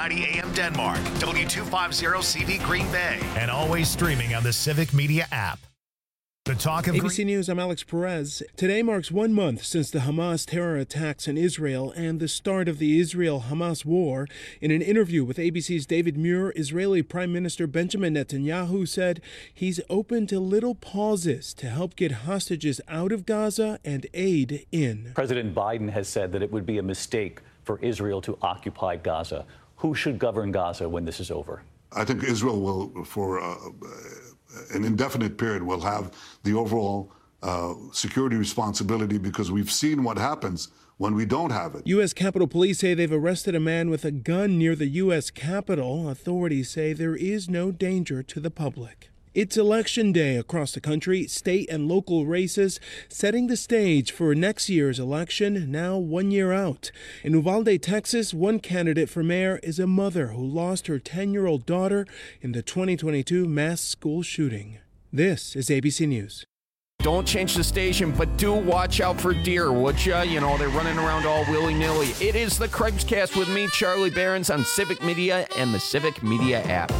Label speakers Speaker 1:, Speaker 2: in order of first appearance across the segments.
Speaker 1: 1490 AM Denmark, W250CV Green Bay, and always streaming on the Civic Media app. The talk of
Speaker 2: ABC News, I'm Alex Perez. Today marks 1 month since the Hamas terror attacks in Israel and the start of the Israel-Hamas war. In an interview with ABC's David Muir, Israeli Prime Minister Benjamin Netanyahu said he's open to little pauses to help get hostages out of Gaza and aid in.
Speaker 3: President Biden has said that it would be a mistake for Israel to occupy Gaza. Who should govern Gaza when this is over?
Speaker 4: I think Israel will, for an indefinite period, will have the overall security responsibility, because we've seen what happens when we don't have it.
Speaker 2: U.S. Capitol Police say they've arrested a man with a gun near the U.S. Capitol. Authorities say there is no danger to the public. It's election day across the country, state and local races setting the stage for next year's election, now 1 year out. In Uvalde, Texas, one candidate for mayor is a mother who lost her 10-year-old daughter in the 2022 mass school shooting. This is ABC News.
Speaker 5: Don't change the station, but do watch out for deer, would ya? You know, they're running around all willy-nilly. It is the Craig's with me, Charlie Behrens, on Civic Media and the Civic Media app.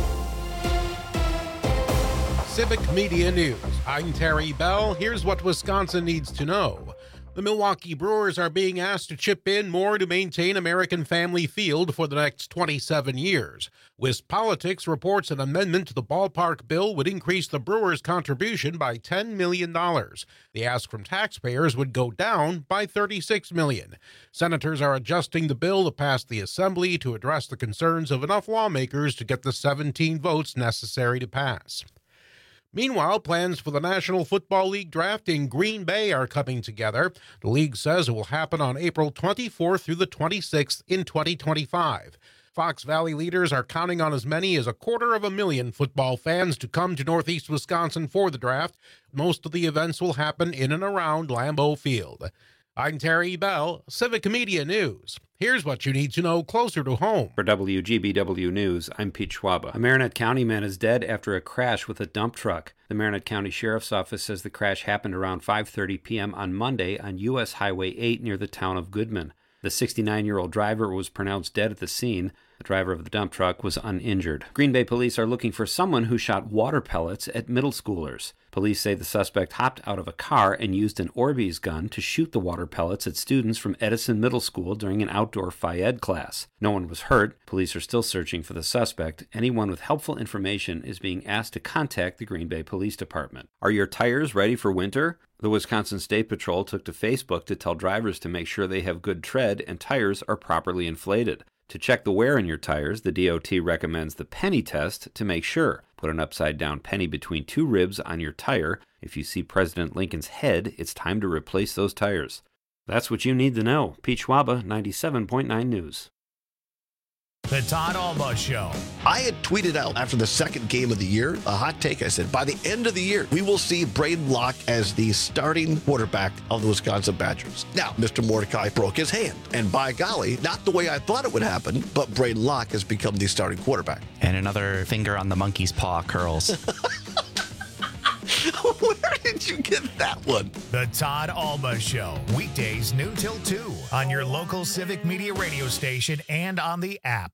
Speaker 6: Civic Media News. I'm Terry Bell. Here's what Wisconsin needs to know. The Milwaukee Brewers are being asked to chip in more to maintain American Family Field for the next 27 years. WisPolitics reports an amendment to the ballpark bill would increase the Brewers' contribution by $10 million. The ask from taxpayers would go down by $36 million. Senators are adjusting the bill to pass the Assembly to address the concerns of enough lawmakers to get the 17 votes necessary to pass. Meanwhile, plans for the National Football League draft in Green Bay are coming together. The league says it will happen on April 24th through the 26th in 2025. Fox Valley leaders are counting on as many as 250,000 football fans to come to Northeast Wisconsin for the draft. Most of the events will happen in and around Lambeau Field. I'm Terry Bell, Civic Media News. Here's what you need to know closer to home.
Speaker 7: For WGBW News, I'm Pete Schwaba. A Marinette County man is dead after a crash with a dump truck. The Marinette County Sheriff's Office says the crash happened around 5:30 p.m. on Monday on U.S. Highway 8 near the town of Goodman. The 69-year-old driver was pronounced dead at the scene. The driver of the dump truck was uninjured. Green Bay police are looking for someone who shot water pellets at middle schoolers. Police say the suspect hopped out of a car and used an Orbeez gun to shoot the water pellets at students from Edison Middle School during an outdoor Phi-Ed class. No one was hurt. Police are still searching for the suspect. Anyone with helpful information is being asked to contact the Green Bay Police Department. Are your tires ready for winter? The Wisconsin State Patrol took to Facebook to tell drivers to make sure they have good tread and tires are properly inflated. To check the wear in your tires, the DOT recommends the penny test to make sure. Put an upside-down penny between two ribs on your tire. If you see President Lincoln's head, it's time to replace those tires. That's what you need to know. Pete Schwaba, 97.9 News.
Speaker 1: The Todd Alba Show.
Speaker 8: I had tweeted out after the second game of the year, a hot take. I said, by the end of the year, we will see Braden Locke as the starting quarterback of the Wisconsin Badgers. Now, Mr. Mordecai broke his hand. And by golly, not the way I thought it would happen, but Braden Locke has become the starting quarterback.
Speaker 9: And another finger on the monkey's paw curls.
Speaker 8: Where did you get that one?
Speaker 1: The Todd Alba Show. Weekdays noon till 2 on your local Civic Media radio station and on the app.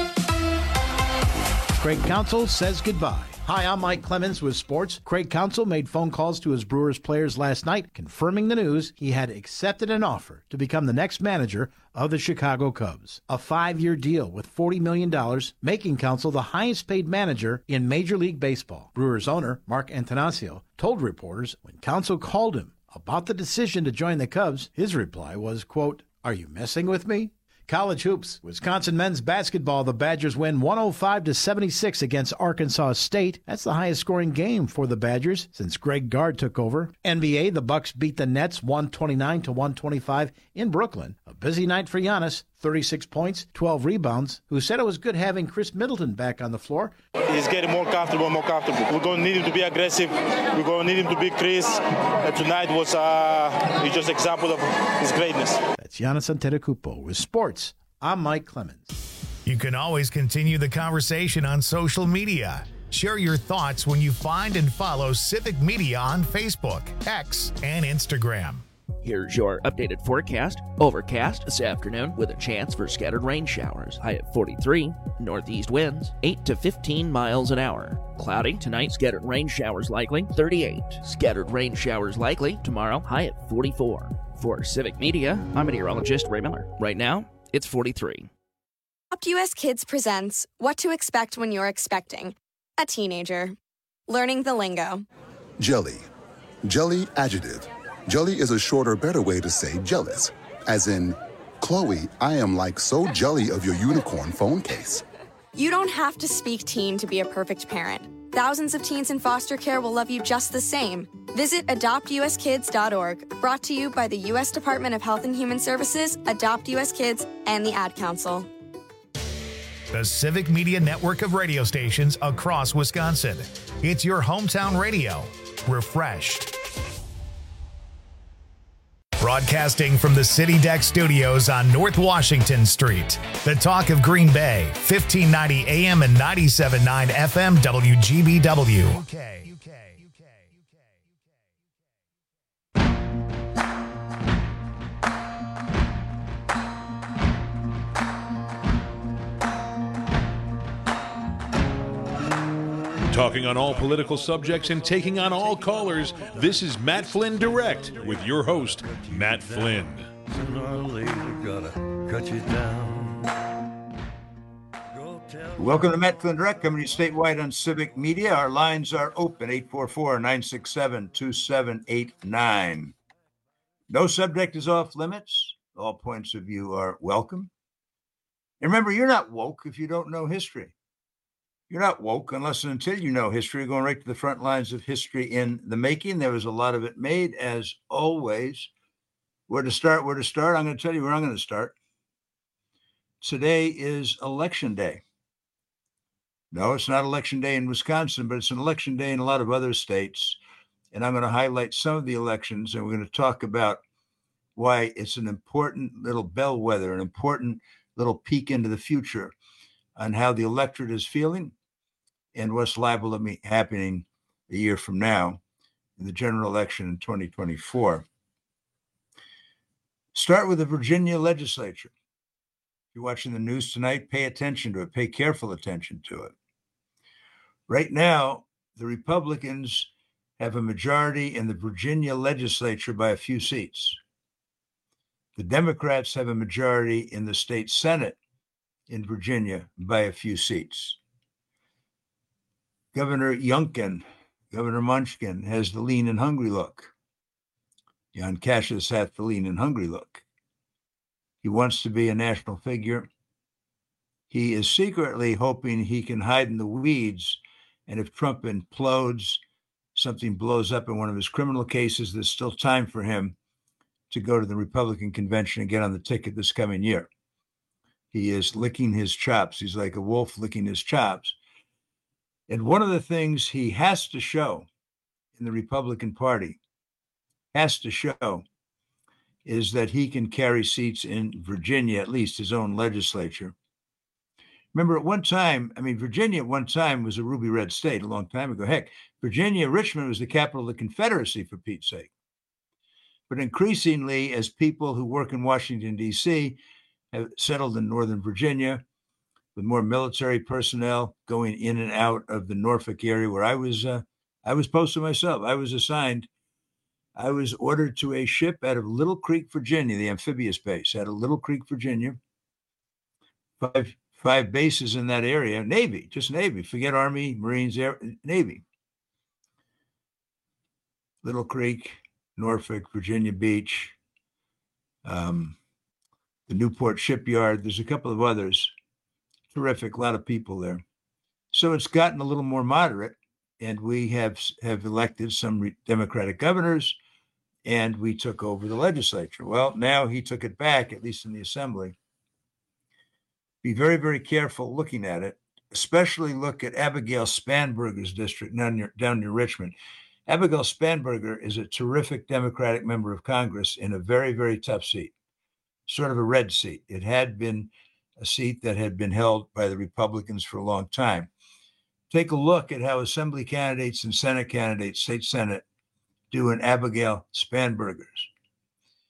Speaker 10: Craig Counsell says goodbye. Hi, I'm Mike Clemens with sports. Craig Counsell made phone calls to his Brewers players last night, confirming the news he had accepted an offer to become the next manager of the Chicago Cubs. A 5-year deal with $40 million, making Counsell the highest paid manager in Major League Baseball. Brewers owner Mark Antanasio told reporters when Counsell called him about the decision to join the Cubs, his reply was, quote, "Are you messing with me?" College hoops. Wisconsin men's basketball. The Badgers win 105-76 against Arkansas State. That's the highest scoring game for the Badgers since Greg Gard took over. NBA. The Bucks beat the Nets 129-125 in Brooklyn. A busy night for Giannis. 36 points, 12 rebounds, who said it was good having Chris Middleton back on the floor.
Speaker 11: He's getting more comfortable. We're going to need him to be aggressive. We're going to need him to beat Chris. Tonight was just an example of his greatness.
Speaker 10: That's Giannis Antetokounmpo with sports. I'm Mike Clemens.
Speaker 1: You can always continue the conversation on social media. Share your thoughts when you find and follow Civic Media on Facebook, X, and Instagram.
Speaker 12: Here's your updated forecast. Overcast this afternoon with a chance for scattered rain showers. High at 43. Northeast winds 8 to 15 miles an hour. Cloudy tonight, scattered rain showers likely. 38. Scattered rain showers likely tomorrow. High at 44. For Civic Media, I'm meteorologist Ray Miller. Right now, it's 43.
Speaker 13: Adopt US Kids presents What to Expect When You're Expecting a Teenager. Learning the lingo.
Speaker 14: Jelly. Jelly adjective. Jelly is a shorter, better way to say jealous. As in, Chloe, I am like so jelly of your unicorn phone case.
Speaker 13: You don't have to speak teen to be a perfect parent. Thousands of teens in foster care will love you just the same. Visit adoptuskids.org, brought to you by the U.S. Department of Health and Human Services, Adopt U.S. Kids, and the Ad Council.
Speaker 1: The Civic Media network of radio stations across Wisconsin. It's your hometown radio. Refreshed. Broadcasting from the City Deck Studios on North Washington Street. The talk of Green Bay, 1590 AM and 97.9 FM WGBW.
Speaker 15: Talking on all political subjects and taking on all callers, this is Matt Flynn Direct with your host, Matt Flynn.
Speaker 16: Sooner or later, gotta cut you down.
Speaker 17: Welcome to Matt Flynn Direct, coming to you statewide on Civic Media. Our lines are open, 844-967-2789. No subject is off limits. All points of view are welcome. And remember, you're not woke if you don't know history. You're not woke unless and until you know history. Going right to the front lines of history in the making. There was a lot of it made, as always. Where to start? I'm going to tell you where I'm going to start. Today is Election Day. No, it's not Election Day in Wisconsin, but it's an election day in a lot of other states. And I'm going to highlight some of the elections, and we're going to talk about why it's an important little bellwether, an important little peek into the future on how the electorate is feeling and what's liable to be happening a year from now in the general election in 2024. Start with the Virginia legislature. If you're watching the news tonight, pay attention to it. Pay careful attention to it. Right now, the Republicans have a majority in the Virginia legislature by a few seats. The Democrats have a majority in the state Senate in Virginia by a few seats. Governor Youngkin, Governor Munchkin has the lean and hungry look. Jan Cassius has the lean and hungry look. He wants to be a national figure. He is secretly hoping he can hide in the weeds, and if Trump implodes, something blows up in one of his criminal cases, there's still time for him to go to the Republican convention and get on the ticket this coming year. He is licking his chops. He's like a wolf licking his chops. And one of the things he has to show in the Republican Party, is that he can carry seats in Virginia, at least his own legislature. Remember, at one time, Virginia at one time was a ruby red state a long time ago. Heck, Virginia, Richmond was the capital of the Confederacy, for Pete's sake. But increasingly, as people who work in Washington, D.C., have settled in Northern Virginia, with more military personnel going in and out of the Norfolk area where I was posted myself. I was ordered to a ship out of Little Creek, Virginia, the amphibious base out of Little Creek, Virginia. Five bases in that area. Navy, just Navy. Forget Army, Marines, Air, Navy. Little Creek, Norfolk, Virginia Beach, the Newport Shipyard. There's a couple of others. Terrific, a lot of people there. So it's gotten a little more moderate, and we have elected some Democratic governors, and we took over the legislature. Well, now he took it back, at least in the assembly. Be very, very careful looking at it, especially look at Abigail Spanberger's district down near Richmond. Abigail Spanberger is a terrific Democratic member of Congress in a very, very tough seat, sort of a red seat. It had been a seat that had been held by the Republicans for a long time. Take a look at how assembly candidates and Senate candidates, state Senate, do in Abigail Spanberger's.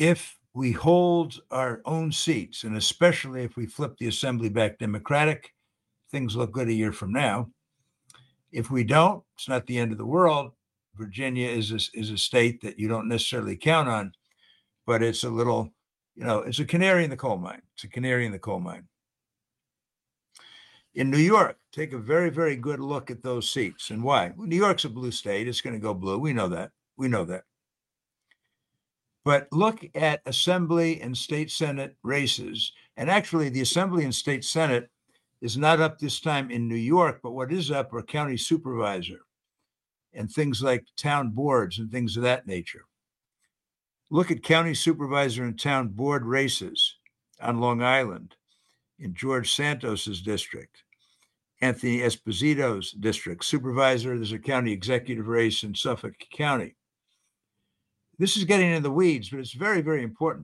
Speaker 17: if we hold our own seats, and especially if we flip the assembly back Democratic, things look good a year from now. If we don't, it's not the end of the world. Virginia is a state that you don't necessarily count on, but it's a little, it's a canary in the coal mine. It's a canary in the coal mine. In New York, take a very, very good look at those seats. And why? Well, New York's a blue state. It's going to go blue. We know that. But look at Assembly and State Senate races. And actually, the Assembly and State Senate is not up this time in New York, but what is up are county supervisor and things like town boards and things of that nature. Look at county supervisor and town board races on Long Island, in George Santos's district, Anthony Esposito's district. Supervisor, there's a county executive race in Suffolk County. This is getting into the weeds, but it's very, very important.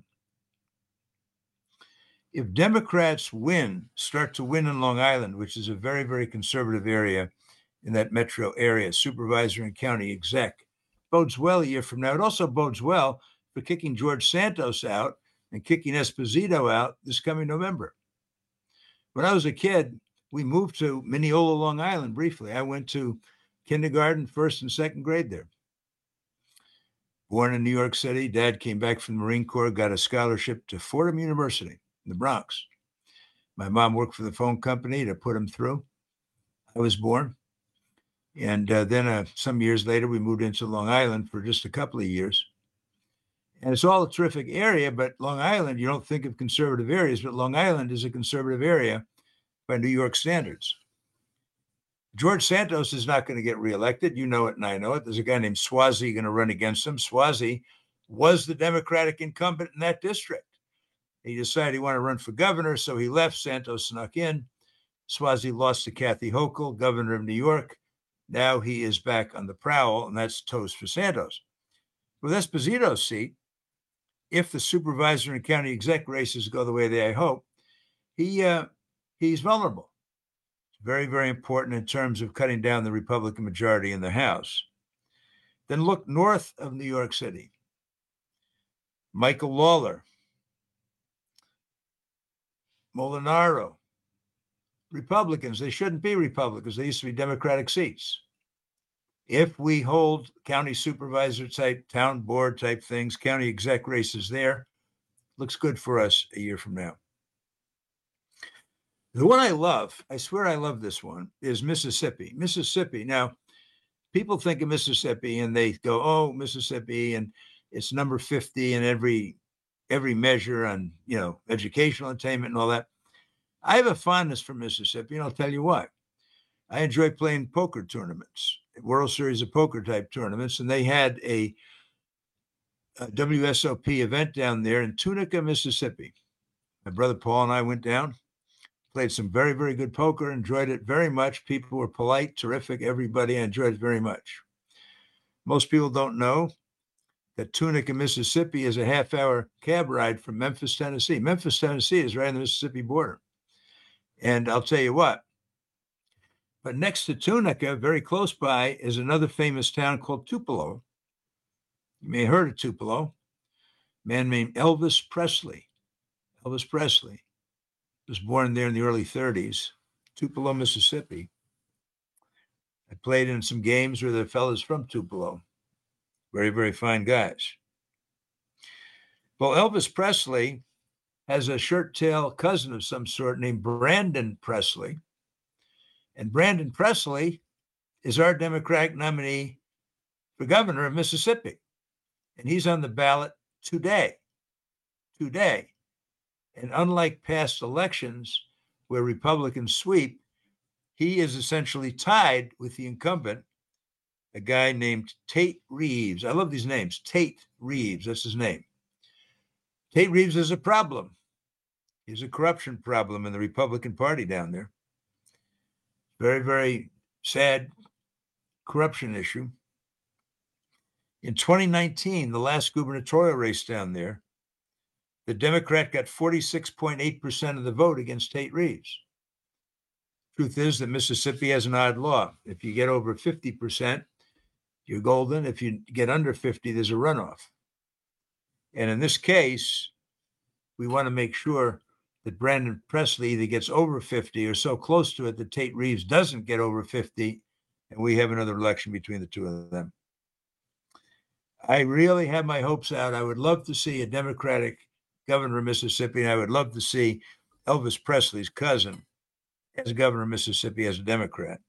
Speaker 17: If Democrats start to win in Long Island, which is a very, very conservative area in that metro area, supervisor and county exec, bodes well a year from now. It also bodes well for kicking George Santos out and kicking Esposito out this coming November. When I was a kid, we moved to Mineola, Long Island briefly. I went to kindergarten, first and second grade there. Born in New York City, Dad came back from the Marine Corps, got a scholarship to Fordham University in the Bronx. My mom worked for the phone company to put him through. I was born. And then some years later, we moved into Long Island for just a couple of years. And it's all a terrific area, but Long Island, you don't think of conservative areas, but Long Island is a conservative area by New York standards. George Santos is not going to get reelected. You know it and I know it. There's a guy named Suozzi going to run against him. Suozzi was the Democratic incumbent in that district. He decided he wanted to run for governor, so he left. Santos snuck in. Suozzi lost to Kathy Hochul, governor of New York. Now he is back on the prowl, and that's toast for Santos. With Esposito's seat, if the supervisor and county exec races go the way they hope, he's vulnerable. It's very, very important in terms of cutting down the Republican majority in the House. Then look north of New York City. Michael Lawler, Molinaro, Republicans. They shouldn't be Republicans. They used to be Democratic seats. If we hold county supervisor type, town board type things, county exec races there, looks good for us a year from now. The one I love, I swear I love this one, is Mississippi. Mississippi. Now, people think of Mississippi and they go, oh, Mississippi, and it's number 50 in every measure on, educational attainment and all that. I have a fondness for Mississippi, and I'll tell you why. I enjoy playing poker tournaments, World Series of Poker type tournaments, and they had a WSOP event down there in Tunica, Mississippi. My brother Paul and I went down, played some very, very good poker, enjoyed it very much. People were polite, terrific, everybody. I enjoyed it very much. Most people don't know that Tunica, Mississippi is a half-hour cab ride from Memphis, Tennessee. Memphis, Tennessee is right on the Mississippi border. And I'll tell you what, but next to Tunica, very close by, is another famous town called Tupelo. You may have heard of Tupelo. A man named Elvis Presley. Elvis Presley was born there in the early 30s, Tupelo, Mississippi. I played in some games with the fellas from Tupelo. Very, very fine guys. Well, Elvis Presley has a shirt-tail cousin of some sort named Brandon Presley. And Brandon Presley is our Democratic nominee for governor of Mississippi. And he's on the ballot today. And unlike past elections where Republicans sweep, he is essentially tied with the incumbent, a guy named Tate Reeves. I love these names. Tate Reeves, that's his name. Tate Reeves is a problem. He's a corruption problem in the Republican Party down there. Very, very sad corruption issue. In 2019, the last gubernatorial race down there, the Democrat got 46.8% of the vote against Tate Reeves. Truth is that Mississippi has an odd law. If you get over 50%, you're golden. If you get under 50, there's a runoff. And in this case, we want to make sure that Brandon Presley either gets over 50 or so close to it that Tate Reeves doesn't get over 50, and we have another election between the two of them. I really have my hopes out. I would love to see a Democratic governor of Mississippi, and I would love to see Elvis Presley's cousin as governor of Mississippi as a Democrat.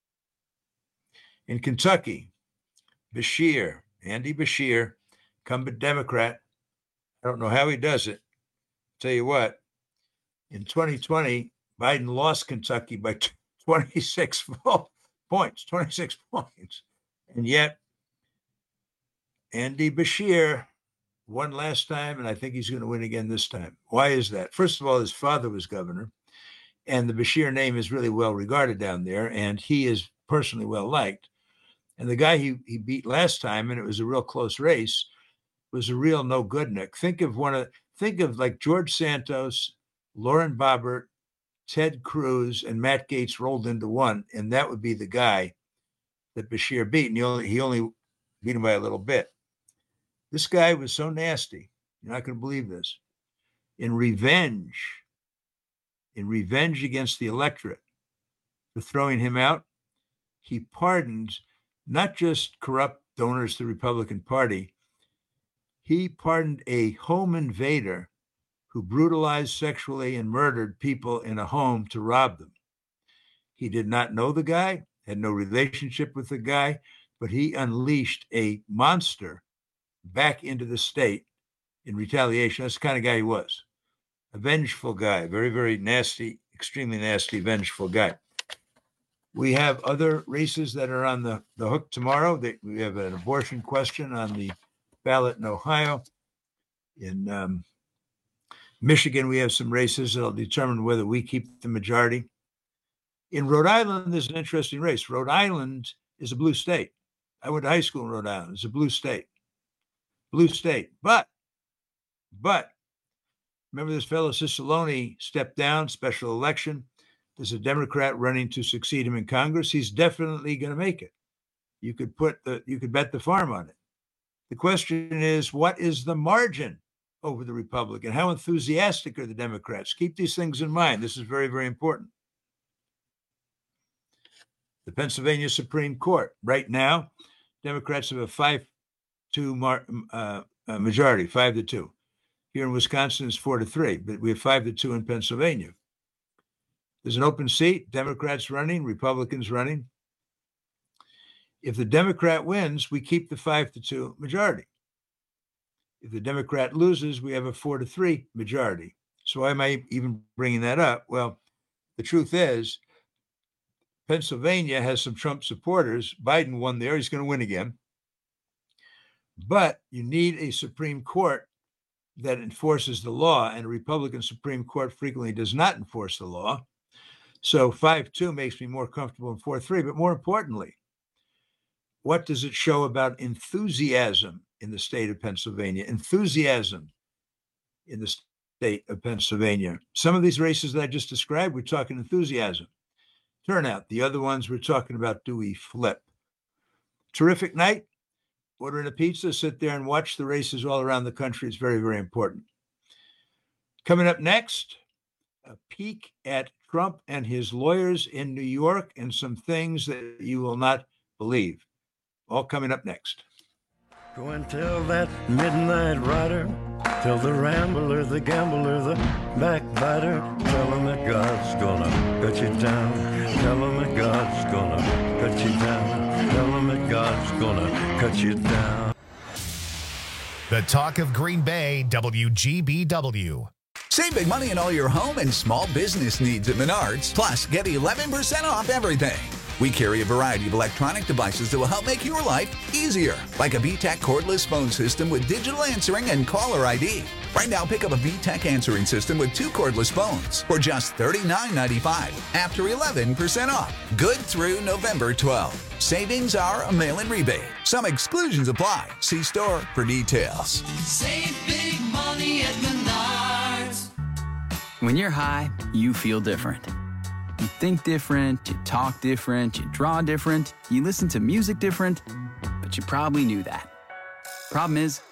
Speaker 17: In Kentucky, Andy Beshear, incumbent Democrat. I don't know how he does it. Tell you what, in 2020, Biden lost Kentucky by 26 points. And yet, Andy Beshear won last time, and I think he's going to win again this time. Why is that? First of all, his father was governor, and the Beshear name is really well regarded down there, and he is personally well liked. And the guy he beat last time, and it was a real close race, was a real no-goodnik. Think of like George Santos, Lauren Boebert, Ted Cruz, and Matt Gaetz rolled into one, and that would be the guy that Beshear beat. And he only beat him by a little bit. This guy was so nasty. You're not going to believe this. In revenge against the electorate for throwing him out, he pardoned not just corrupt donors to the Republican Party, he pardoned a home invader who brutalized sexually and murdered people in a home to rob them. He did not know the guy, had no relationship with the guy, but he unleashed a monster back into the state in retaliation. That's the kind of guy he was. A vengeful guy, very, very nasty, extremely nasty, vengeful guy. We have other races that are on the hook tomorrow. We have an abortion question on the ballot in Ohio. In Michigan, we have some races that will determine whether we keep the majority. In Rhode Island, there's an interesting race. Rhode Island is a blue state. I went to high school in Rhode Island. It's a blue state. Blue state. But remember this fellow Cicilline stepped down, special election. There's a Democrat running to succeed him in Congress. He's definitely going to make it. You could bet the farm on it. The question is, what is the margin over the Republican? How enthusiastic are the Democrats? Keep these things in mind. This is very, very important. The Pennsylvania Supreme Court. Right now, Democrats have a 5-2 majority, 5-2. Here in Wisconsin, it's 4-3, but we have 5-2 in Pennsylvania. There's an open seat, Democrats running, Republicans running. If the Democrat wins, we keep the 5-2 majority. If the Democrat loses, we have a 4-3 majority. So why am I even bringing that up? Well, the truth is, Pennsylvania has some Trump supporters. Biden won there. He's going to win again. But you need a Supreme Court that enforces the law, and a Republican Supreme Court frequently does not enforce the law. So 5-2 makes me more comfortable in 4-3. But more importantly, what does it show about enthusiasm in the state of Pennsylvania? Enthusiasm in the state of Pennsylvania. Some of these races that I just described, we're talking enthusiasm. Turnout. The other ones we're talking about, do we flip? Terrific night. Order in a pizza, sit there and watch the races all around the country. It's very, very important. Coming up next, a peek at Trump and his lawyers in New York and some things that you will not believe. All coming up next.
Speaker 16: Go and tell that midnight rider, tell the rambler, the gambler, the backbiter, tell him that God's gonna cut you down. Tell him that God's gonna cut you down. Tell him that God's gonna cut you down.
Speaker 1: The talk of Green Bay, WGBW.
Speaker 18: Save big money on all your home and small business needs at Menards. Plus, get 11% off everything. We carry a variety of electronic devices that will help make your life easier, like a VTech cordless phone system with digital answering and caller ID. Right now, pick up a VTech answering system with 2 cordless phones for just $39.95 after 11% off. Good through November 12th. Savings are a mail-in rebate. Some exclusions apply. See store for details.
Speaker 19: Save big money at Menards.
Speaker 20: When you're high, you feel different. You think different, you talk different, you draw different, you listen to music different, but you probably knew that. Problem is,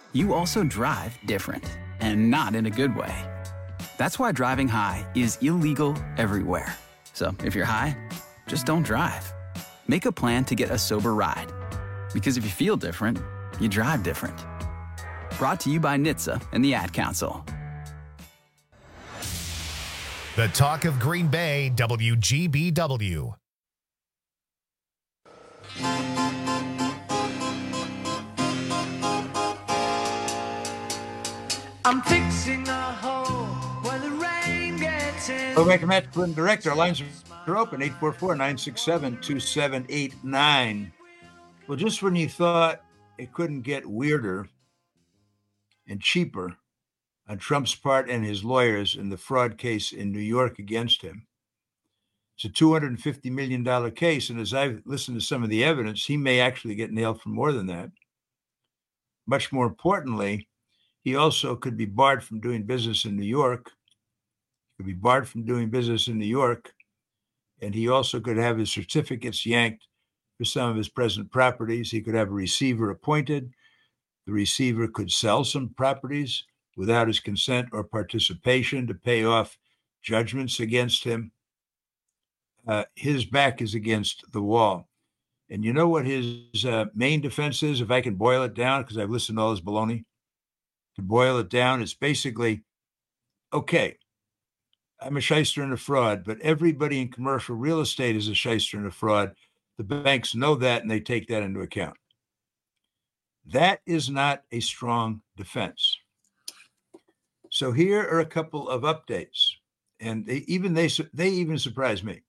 Speaker 20: you also drive different, and not in a good way. That's why driving high is illegal everywhere. So if you're high, just don't drive. Make a plan to get a sober ride. Because if you feel different, you drive different. Brought to you by NHTSA and the Ad Council.
Speaker 1: The Talk of Green Bay, WGBW.
Speaker 19: I'm fixing a hole where the rain gets in.
Speaker 17: Welcome back to Matt Flynn Direct. Our lines are open, 844-967-2789. Well, just when you thought it couldn't get weirder and cheaper on Trump's part and his lawyers in the fraud case in New York against him, it's a $250 million case. And as I've listened to some of the evidence, he may actually get nailed for more than that. Much more importantly, he also could be barred from doing business in New York. He could be barred from doing business in New York. And he also could have his certificates yanked for some of his present properties. He could have a receiver appointed. The receiver could sell some properties without his consent or participation to pay off judgments against him. His back is against the wall. And you know what his main defense is, if I can boil it down, because I've listened to all this baloney? To boil it down, it's basically, okay, I'm a shyster and a fraud, but everybody in commercial real estate is a shyster and a fraud. The banks know that, and they take that into account. That is not a strong defense. So here are a couple of updates, and they even surprised me.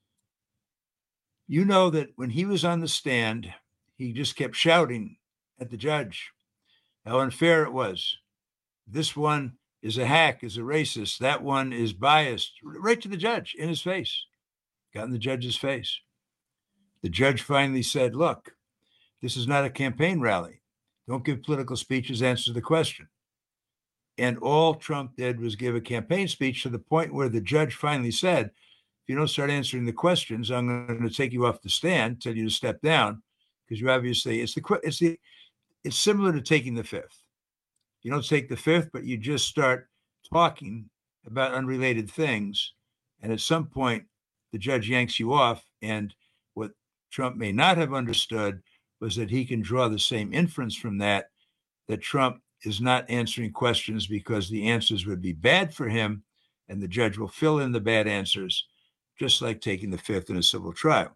Speaker 17: You know that when he was on the stand, he just kept shouting at the judge how unfair it was. This one is a hack, is a racist. That one is biased, right to the judge in his face. Got in the judge's face. The judge finally said, look, this is not a campaign rally. Don't give political speeches, answer the question. And all Trump did was give a campaign speech to the point where the judge finally said, if you don't start answering the questions, I'm going to take you off the stand, tell you to step down, because you obviously, it's similar to taking the fifth. You don't take the fifth, but you just start talking about unrelated things. And at some point, the judge yanks you off. And what Trump may not have understood was that he can draw the same inference from that Trump is not answering questions because the answers would be bad for him, and the judge will fill in the bad answers, just like taking the fifth in a civil trial.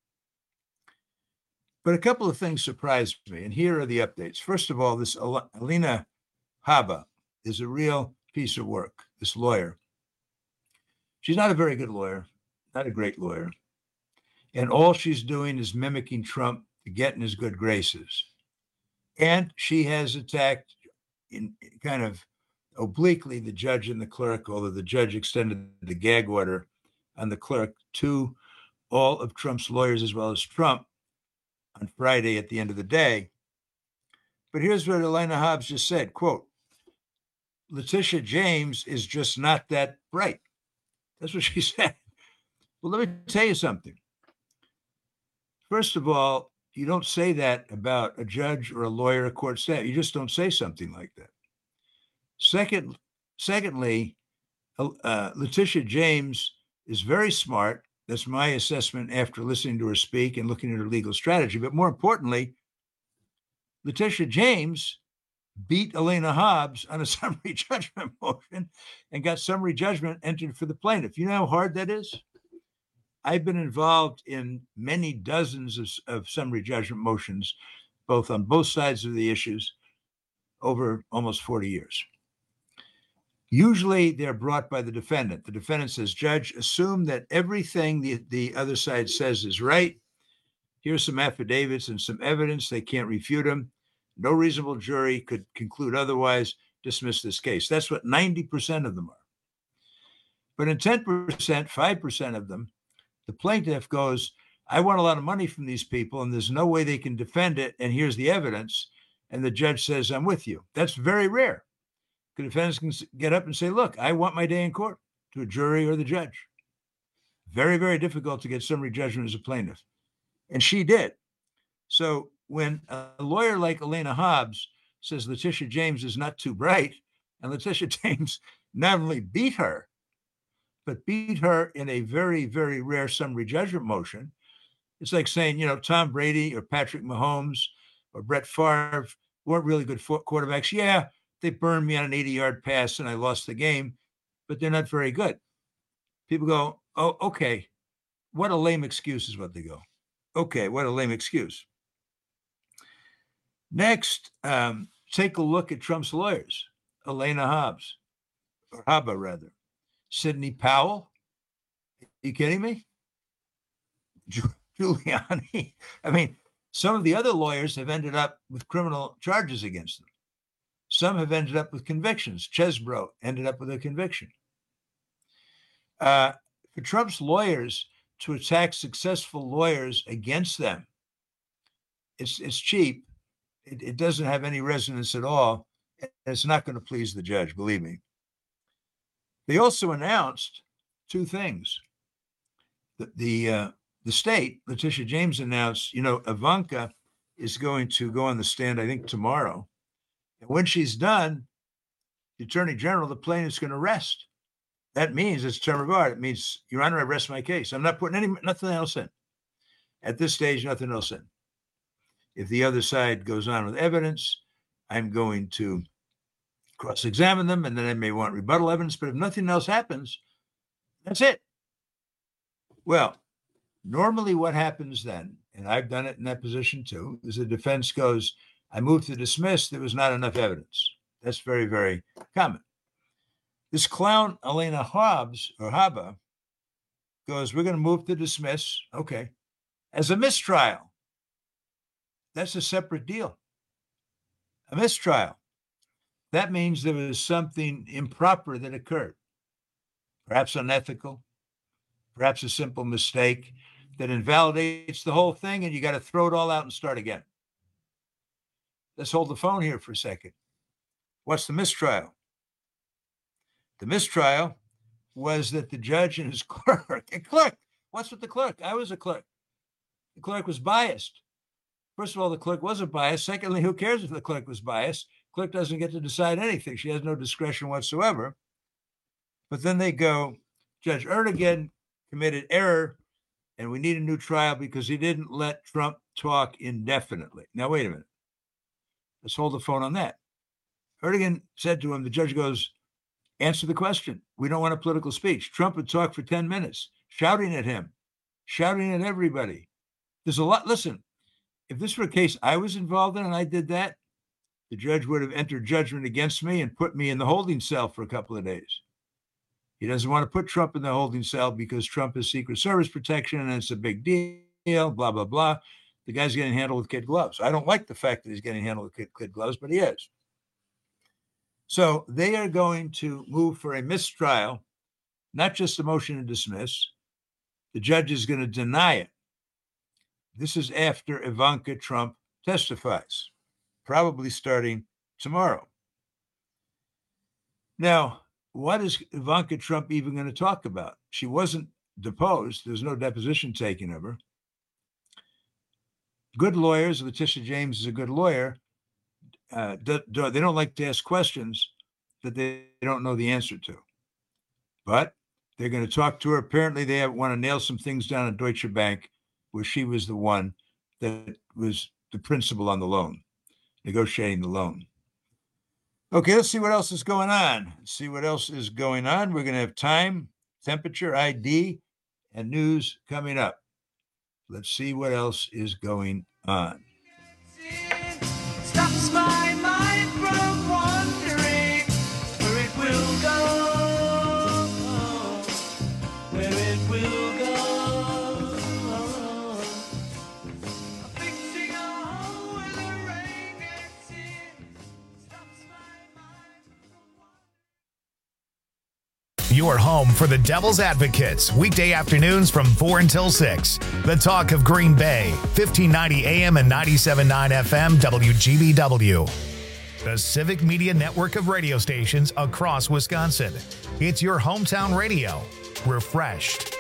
Speaker 17: But a couple of things surprised me, and here are the updates. First of all, this Alina Habba is a real piece of work, this lawyer. She's not a very good lawyer, not a great lawyer. And all she's doing is mimicking Trump to get in his good graces. And she has attacked in kind of obliquely the judge and the clerk, although the judge extended the gag order on the clerk to all of Trump's lawyers as well as Trump on Friday at the end of the day. But here's what Alina Hobbs just said, quote, Letitia James is just not that bright. That's what she said. Well, let me tell you something. First of all, you don't say that about a judge or a lawyer, a court staff. You just don't say something like that. Secondly, Letitia James is very smart. That's my assessment after listening to her speak and looking at her legal strategy. But more importantly, Letitia James beat Alina Hobbs on a summary judgment motion and got summary judgment entered for the plaintiff. You know how hard that is? I've been involved in many dozens of summary judgment motions, both on both sides of the issues, over almost 40 years. Usually they're brought by the defendant. The defendant says, Judge, assume that everything the other side says is right. Here's some affidavits and some evidence. They can't refute them. No reasonable jury could conclude otherwise. Dismiss this case. That's what 90% of them are. But in 10%, 5% of them, the plaintiff goes, I want a lot of money from these people, and there's no way they can defend it, and here's the evidence. And the judge says, I'm with you. That's very rare. The defendants can get up and say, look, I want my day in court, to a jury or the judge. Very, very difficult to get summary judgment as a plaintiff. And she did. So when a lawyer like Alina Hobbs says Letitia James is not too bright. And Letitia James not only beat her, but beat her in a very, very rare summary judgment motion. It's like saying, Tom Brady or Patrick Mahomes or Brett Favre weren't really good quarterbacks. Yeah, they burned me on an 80-yard pass and I lost the game, but they're not very good. People go, oh, okay, what a lame excuse is what they go. Okay, what a lame excuse. Next, take a look at Trump's lawyers, Elena Haba, Sidney Powell. Are you kidding me? Giuliani. I mean, some of the other lawyers have ended up with criminal charges against them. Some have ended up with convictions. Chesbro ended up with a conviction. For Trump's lawyers to attack successful lawyers against them, it's cheap. It doesn't have any resonance at all. And it's not going to please the judge, believe me. They also announced two things. The state, Letitia James announced, Ivanka is going to go on the stand, I think, tomorrow. And when she's done, the Attorney General, the plaintiff's going to rest. That means it's term of art. It means, Your Honor, I rest my case. I'm not putting nothing else in. At this stage, nothing else in. If the other side goes on with evidence, I'm going to cross-examine them, and then I may want rebuttal evidence. But if nothing else happens, that's it. Well, normally what happens then, and I've done it in that position too, is the defense goes, I moved to dismiss, there was not enough evidence. That's very, very common. This clown, Elena Haba, goes, we're going to move to dismiss, okay, as a mistrial. That's a separate deal. A mistrial. That means there was something improper that occurred, perhaps unethical, perhaps a simple mistake that invalidates the whole thing, and you got to throw it all out and start again. Let's hold the phone here for a second. What's the mistrial? The mistrial was that the judge and his clerk, what's with the clerk? I was a clerk. The clerk was biased. First of all, the clerk wasn't biased. Secondly, who cares if the clerk was biased? Clerk doesn't get to decide anything. She has no discretion whatsoever. But then they go, Judge Erdogan committed error, and we need a new trial because he didn't let Trump talk indefinitely. Now, wait a minute. Let's hold the phone on that. Erdogan said to him, the judge goes, answer the question. We don't want a political speech. Trump would talk for 10 minutes, shouting at him, shouting at everybody. There's a lot. Listen, if this were a case I was involved in and I did that, the judge would have entered judgment against me and put me in the holding cell for a couple of days. He doesn't want to put Trump in the holding cell because Trump has Secret Service protection and it's a big deal, blah, blah, blah. The guy's getting handled with kid gloves. I don't like the fact that he's getting handled with kid gloves, but he is. So they are going to move for a mistrial, not just a motion to dismiss. The judge is going to deny it. This is after Ivanka Trump testifies, probably starting tomorrow. Now, what is Ivanka Trump even going to talk about? She wasn't deposed. There's no deposition taken of her. Good lawyers, Letitia James is a good lawyer. They don't like to ask questions that they don't know the answer to. But they're going to talk to her. Apparently, they want to nail some things down at Deutsche Bank, where she was the one that was the principal on the loan, negotiating the loan. Okay, let's see what else is going on. We're going to have time, temperature, ID, and news coming up. Let's see what else is going on.
Speaker 19: Stops my mind from wandering where it will go, where it will go. I'm fixing a hole where the rain gets in. Stops my mind.
Speaker 1: Your home for the Devil's Advocates, weekday afternoons from 4 until 6. The talk of Green Bay, 1590 AM and 97.9 FM, WGBW. The Civic Media network of radio stations across Wisconsin. It's your hometown radio. Refreshed.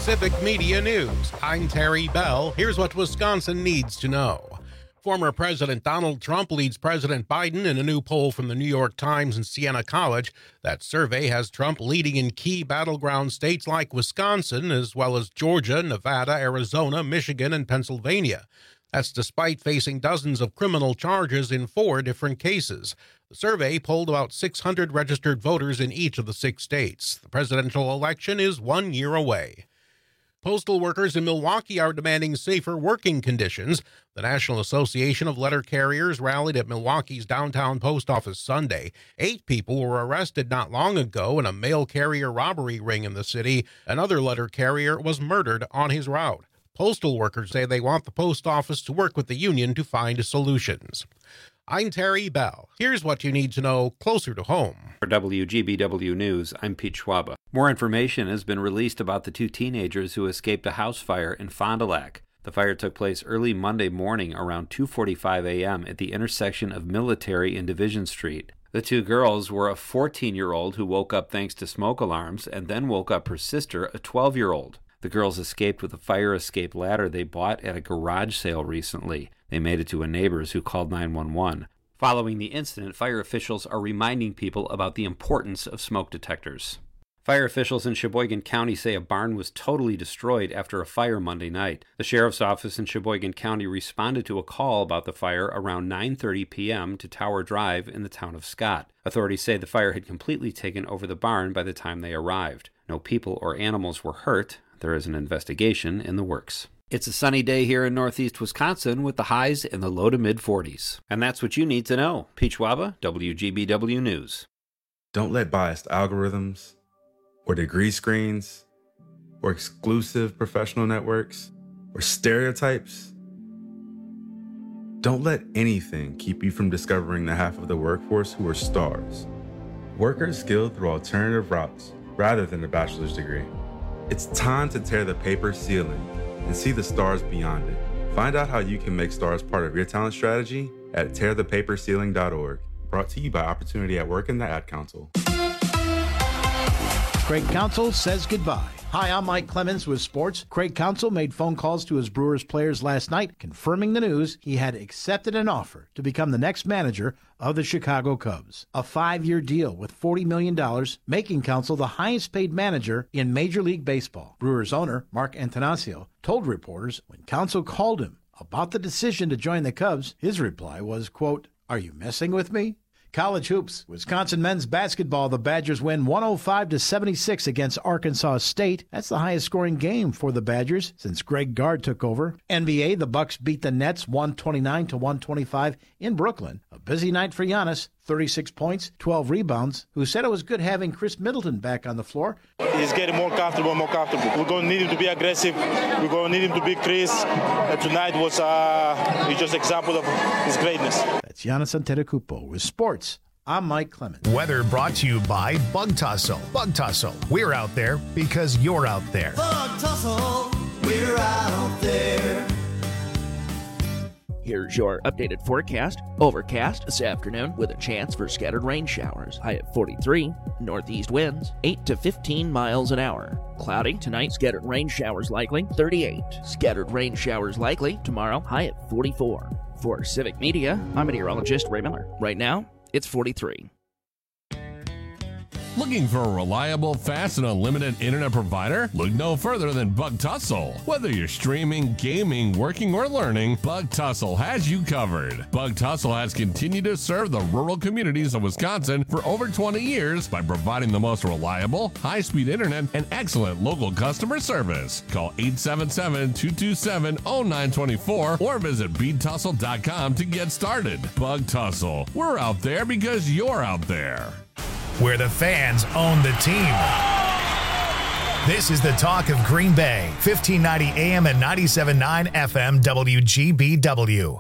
Speaker 6: Civic Media News. I'm Terry Bell. Here's what Wisconsin needs to know. Former President Donald Trump leads President Biden in a new poll from the New York Times and Siena College. That survey has Trump leading in key battleground states like Wisconsin, as well as Georgia, Nevada, Arizona, Michigan, and Pennsylvania. That's despite facing dozens of criminal charges in 4 different cases. The survey polled about 600 registered voters in each of the 6 states. The presidential election is 1 year away. Postal workers in Milwaukee are demanding safer working conditions. The National Association of Letter Carriers rallied at Milwaukee's downtown post office Sunday. 8 people were arrested not long ago in a mail carrier robbery ring in the city. Another letter carrier was murdered on his route. Postal workers say they want the post office to work with the union to find solutions. I'm Terry Bell. Here's what you need to know closer to home.
Speaker 7: For WGBW News, I'm Pete Schwaba. More information has been released about the 2 teenagers who escaped a house fire in Fond du Lac. The fire took place early Monday morning around 2:45 a.m. at the intersection of Military and Division Street. The 2 girls were a 14-year-old who woke up thanks to smoke alarms and then woke up her sister, a 12-year-old. The girls escaped with a fire escape ladder they bought at a garage sale recently. They made it to a neighbor's who called 911. Following the incident, fire officials are reminding people about the importance of smoke detectors. Fire officials in Sheboygan County say a barn was totally destroyed after a fire Monday night. The sheriff's office in Sheboygan County responded to a call about the fire around 9:30 p.m. to Tower Drive in the town of Scott. Authorities say the fire had completely taken over the barn by the time they arrived. No people or animals were hurt. There is an investigation in the works. It's a sunny day here in northeast Wisconsin with the highs in the low to mid-40s. And that's what you need to know. Pete Schwaba, WGBW News.
Speaker 21: Don't let biased algorithms or degree screens or exclusive professional networks or stereotypes, don't let anything keep you from discovering the half of the workforce who are stars. Workers skilled through alternative routes rather than a bachelor's degree. It's time to tear the paper ceiling and see the stars beyond it. Find out how you can make stars part of your talent strategy at tearthepaperceiling.org. Brought to you by Opportunity at Work and the Ad Council.
Speaker 10: Craig Counsell says goodbye. Hi, I'm Mike Clemens with sports. Craig Counsell made phone calls to his Brewers players last night, confirming the news he had accepted an offer to become the next manager of the Chicago Cubs. A 5-year deal with $40 million, making Counsell the highest paid manager in Major League Baseball. Brewers owner Mark Antanasio told reporters when Counsell called him about the decision to join the Cubs, his reply was, quote, "Are you messing with me?" College hoops. Wisconsin men's basketball. The Badgers win 105-76 against Arkansas State. That's the highest scoring game for the Badgers since Greg Gard took over. NBA. The Bucks beat the Nets 129-125 in Brooklyn. A busy night for Giannis. 36 points, 12 rebounds, who said it was good having Chris Middleton back on the floor.
Speaker 11: He's getting more comfortable. We're going to need him to be aggressive. We're going to need him to be Chris. Tonight was just an example of his greatness.
Speaker 10: That's Giannis Antetokounmpo with sports. I'm Mike Clemens.
Speaker 1: Weather brought to you by Bug Tussle. Bug Tussle. We're out there because you're out there.
Speaker 19: Bug Tussle, we're out there.
Speaker 12: Here's your updated forecast. Overcast this afternoon with a chance for scattered rain showers. High at 43. Northeast winds 8 to 15 miles an hour. Cloudy tonight. Scattered rain showers likely. 38. Scattered rain showers likely tomorrow. High at 44. For Civic Media, I'm meteorologist Ray Miller. Right now, it's 43.
Speaker 22: Looking for a reliable, fast, and unlimited internet provider? Look no further than Bug Tussle. Whether you're streaming, gaming, working, or learning, Bug Tussle has you covered. Bug Tussle has continued to serve the rural communities of Wisconsin for over 20 years by providing the most reliable, high-speed internet and excellent local customer service. Call 877-227-0924 or visit BeatTussle.com to get started. Bug Tussle. We're out there because you're out there.
Speaker 1: Where the fans own the team. This is the talk of Green Bay, 1590 AM and 97.9 FM WGBW.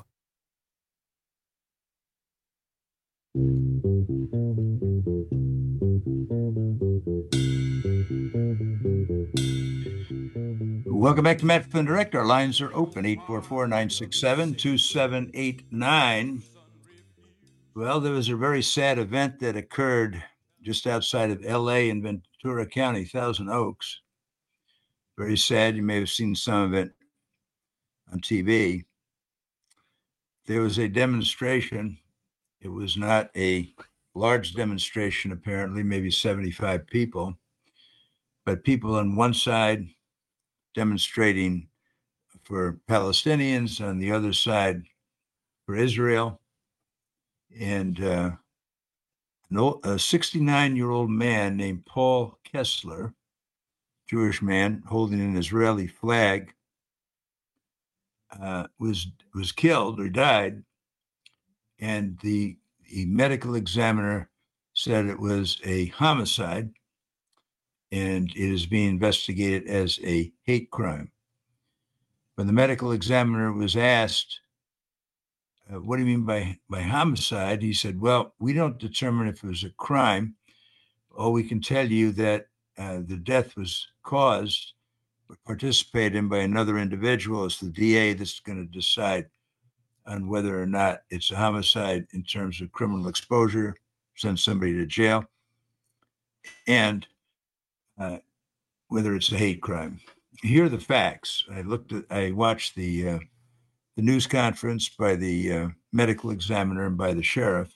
Speaker 17: Welcome back to Matt Flynn Direct. Our lines are open, 844-967-2789. Well, there was a very sad event that occurred just outside of L.A. in Ventura County, Thousand Oaks. Very sad. You may have seen some of it on TV. There was a demonstration. It was not a large demonstration, apparently, maybe 75 people, but people on one side demonstrating for Palestinians, on the other side for Israel. And a 69-year-old man named Paul Kessler, Jewish man holding an Israeli flag, was killed or died, and the medical examiner said it was a homicide, and it is being investigated as a hate crime. When the medical examiner was asked, what do you mean by homicide? He said, well, we don't determine if it was a crime. All we can tell you that the death was caused or participated in by another individual. It's the DA that's going to decide on whether or not it's a homicide in terms of criminal exposure, send somebody to jail, and whether it's a hate crime. Here are the facts. I watched the news conference by the medical examiner and by the sheriff.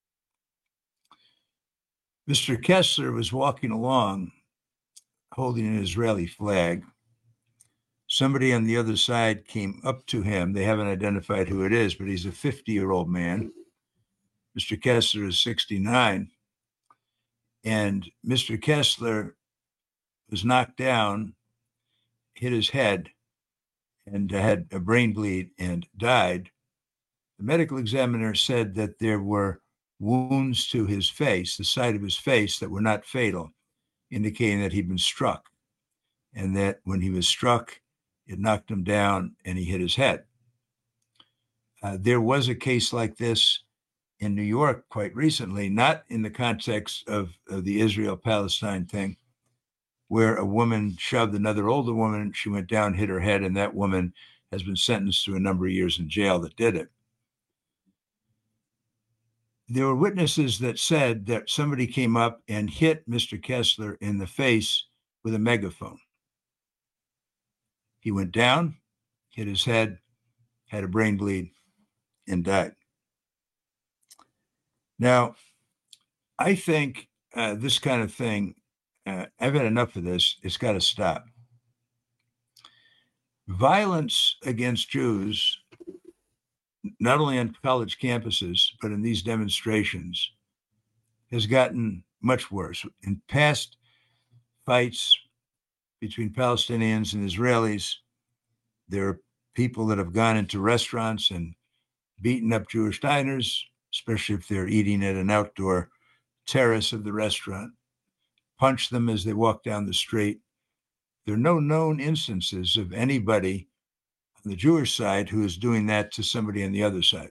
Speaker 17: Mr. Kessler was walking along holding an Israeli flag. Somebody on the other side came up to him. They haven't identified who it is, but he's a 50-year-old man. Mr. Kessler is 69. And Mr. Kessler was knocked down, hit his head, and had a brain bleed and died. The medical examiner said that there were wounds to his face, the side of his face, that were not fatal, indicating that he'd been struck, and that when he was struck, it knocked him down and he hit his head. There was a case like this in New York quite recently, not in the context of the Israel-Palestine thing, where a woman shoved another older woman. She went down, hit her head, and that woman has been sentenced to a number of years in jail that did it. There were witnesses that said that somebody came up and hit Mr. Kessler in the face with a megaphone. He went down, hit his head, had a brain bleed, and died. Now, I think this kind of thing, I've had enough of this. It's got to stop. Violence against Jews, not only on college campuses, but in these demonstrations, has gotten much worse. In past fights between Palestinians and Israelis, there are people that have gone into restaurants and beaten up Jewish diners, especially if they're eating at an outdoor terrace of the restaurant, punch them as they walk down the street. There are no known instances of anybody on the Jewish side who is doing that to somebody on the other side.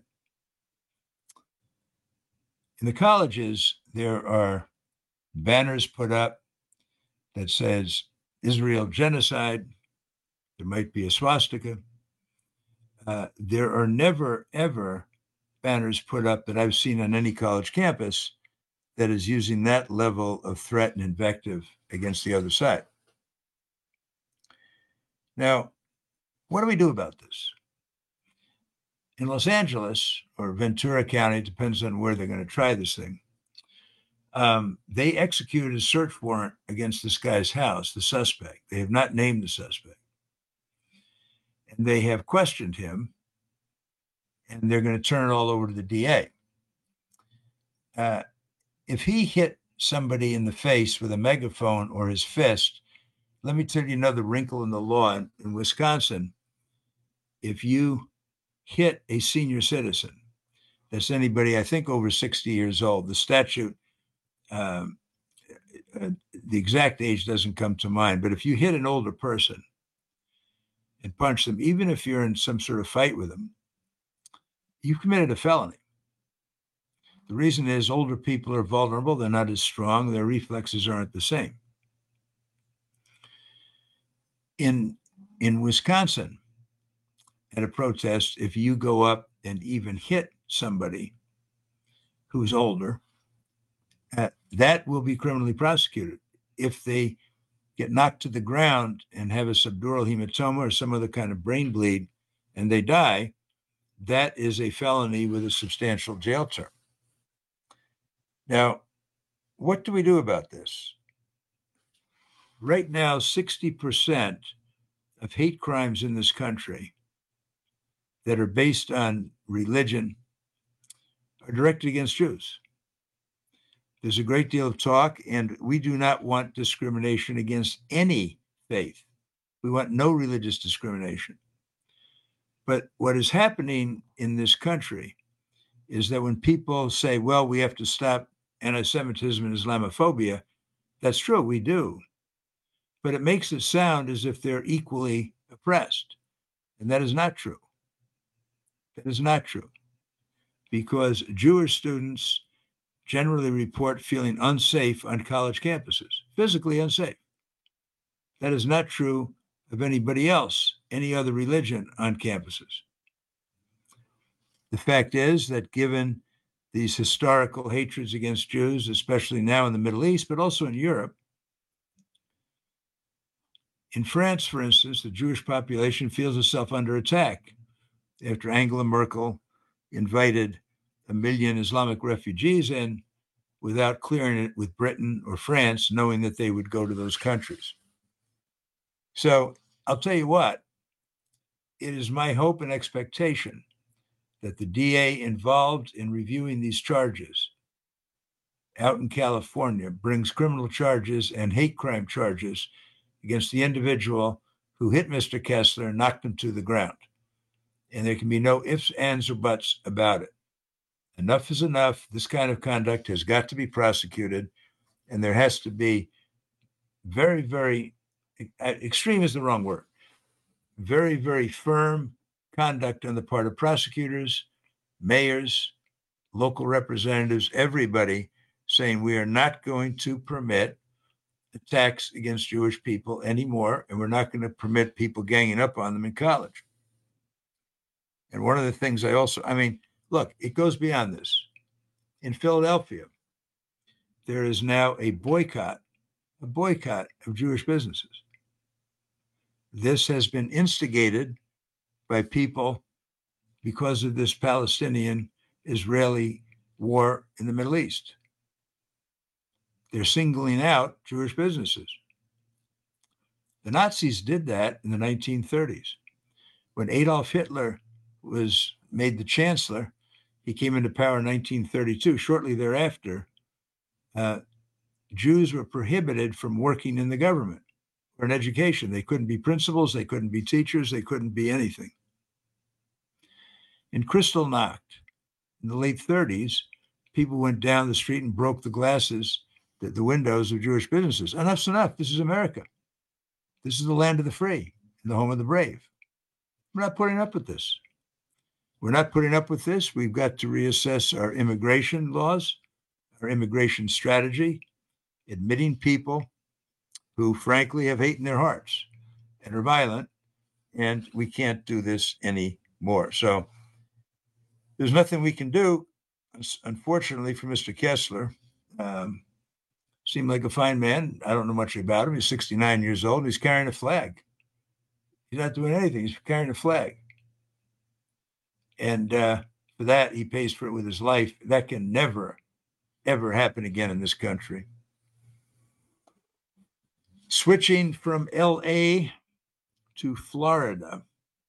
Speaker 17: In the colleges, there are banners put up that says Israel genocide. There might be a swastika. There are never, ever banners put up that I've seen on any college campus that is using that level of threat and invective against the other side. Now, what do we do about this? In Los Angeles or Ventura County, it depends on where they're going to try this thing, they executed a search warrant against this guy's house, the suspect. They have not named the suspect. And they have questioned him, and they're going to turn it all over to the DA. If he hit somebody in the face with a megaphone or his fist, let me tell you another wrinkle in the law. In Wisconsin, if you hit a senior citizen, that's anybody, I think, over 60 years old, the statute, the exact age doesn't come to mind, but if you hit an older person and punch them, even if you're in some sort of fight with them, you've committed a felony. The reason is older people are vulnerable. They're not as strong. Their reflexes aren't the same. In Wisconsin, at a protest, if you go up and even hit somebody who's older, that will be criminally prosecuted. If they get knocked to the ground and have a subdural hematoma or some other kind of brain bleed, and they die, that is a felony with a substantial jail term. Now, what do we do about this? Right now, 60% of hate crimes in this country that are based on religion are directed against Jews. There's a great deal of talk, and we do not want discrimination against any faith. We want no religious discrimination. But what is happening in this country is that when people say, well, we have to stop anti-Semitism and Islamophobia, that's true, we do. But it makes it sound as if they're equally oppressed. And that is not true. That is not true. Because Jewish students generally report feeling unsafe on college campuses, physically unsafe. That is not true of anybody else, any other religion on campuses. The fact is that given these historical hatreds against Jews, especially now in the Middle East, but also in Europe, in France, for instance, the Jewish population feels itself under attack after Angela Merkel invited 1 million Islamic refugees in without clearing it with Britain or France, knowing that they would go to those countries. So I'll tell you what, it is my hope and expectation that the DA involved in reviewing these charges out in California brings criminal charges and hate crime charges against the individual who hit Mr. Kessler and knocked him to the ground. And there can be no ifs, ands, or buts about it. Enough is enough. This kind of conduct has got to be prosecuted, and there has to be very, very, extreme is the wrong word, very, very firm conduct on the part of prosecutors, mayors, local representatives, everybody saying we are not going to permit attacks against Jewish people anymore, and we're not going to permit people ganging up on them in college. And one of the things look, it goes beyond this. In Philadelphia, there is now a boycott of Jewish businesses. This has been instigated by people because of this Palestinian-Israeli war in the Middle East. They're singling out Jewish businesses. The Nazis did that in the 1930s. When Adolf Hitler was made the chancellor, he came into power in 1932. Shortly thereafter, Jews were prohibited from working in the government or in education. They couldn't be principals, they couldn't be teachers, they couldn't be anything. In Kristallnacht, in the late 30s, people went down the street and broke the glasses, the windows of Jewish businesses. Enough's enough. This is America. This is the land of the free and the home of the brave. We're not putting up with this. We're not putting up with this. We've got to reassess our immigration laws, our immigration strategy, admitting people who frankly have hate in their hearts and are violent, and we can't do this anymore. So there's nothing we can do, unfortunately, for Mr. Kessler. Seemed like a fine man. I don't know much about him. He's 69 years old. And he's carrying a flag. He's not doing anything. He's carrying a flag. And for that, he pays for it with his life. That can never, ever happen again in this country. Switching from L.A. to Florida,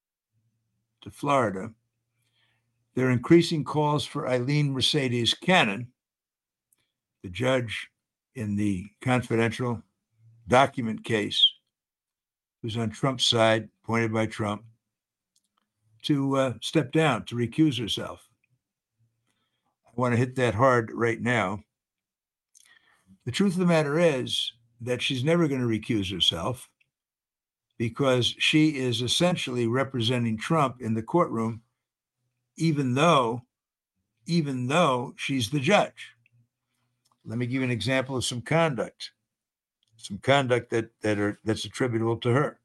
Speaker 17: there are increasing calls for Eileen Mercedes Cannon, the judge in the confidential document case, who's on Trump's side, appointed by Trump, to step down, to recuse herself. I want to hit that hard right now. The truth of the matter is that she's never going to recuse herself because she is essentially representing Trump in the courtroom, even though she's the judge. Let me give you an example of some conduct that's attributable to her.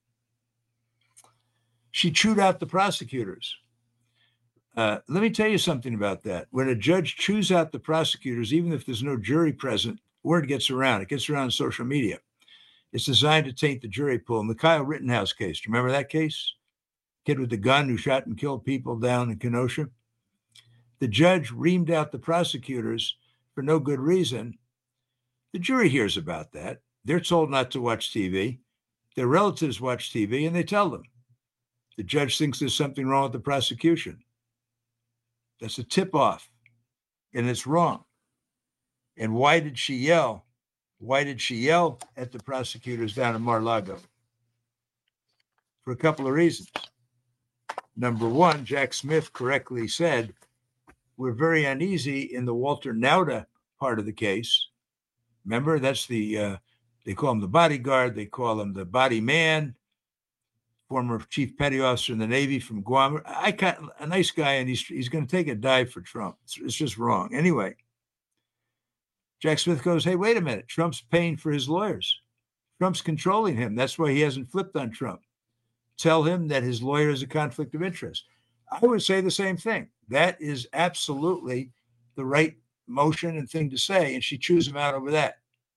Speaker 17: She chewed out the prosecutors. Let me tell you something about that. When a judge chews out the prosecutors, even if there's no jury present, word gets around. It gets around social media. It's designed to taint the jury pool. In the Kyle Rittenhouse case, do you remember that case? Kid with the gun who shot and killed people down in Kenosha. The judge reamed out the prosecutors for no good reason. The jury hears about that. They're told not to watch TV. Their relatives watch TV and they tell them. The judge thinks there's something wrong with the prosecution. That's a tip-off, and it's wrong. And why did she yell? Why did she yell at the prosecutors down in Mar-a-Lago? For a couple of reasons. Number one, Jack Smith correctly said, we're very uneasy in the Walter Nauta part of the case. Remember, that's the, they call him the bodyguard, they call him the body man, former chief petty officer in the Navy from Guam. A nice guy, and he's going to take a dive for Trump. It's just wrong. Anyway, Jack Smith goes, hey, wait a minute. Trump's paying for his lawyers. Trump's controlling him. That's why he hasn't flipped on Trump. Tell him that his lawyer is a conflict of interest. I would say the same thing. That is absolutely the right motion and thing to say, and she chews him out over that.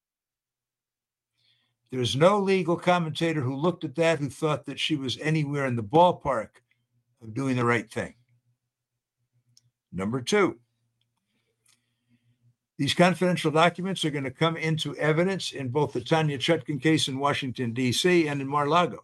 Speaker 17: There's no legal commentator who looked at that who thought that she was anywhere in the ballpark of doing the right thing. Number two, these confidential documents are going to come into evidence in both the Tanya Chutkan case in Washington, D.C. and in Mar-a-Lago.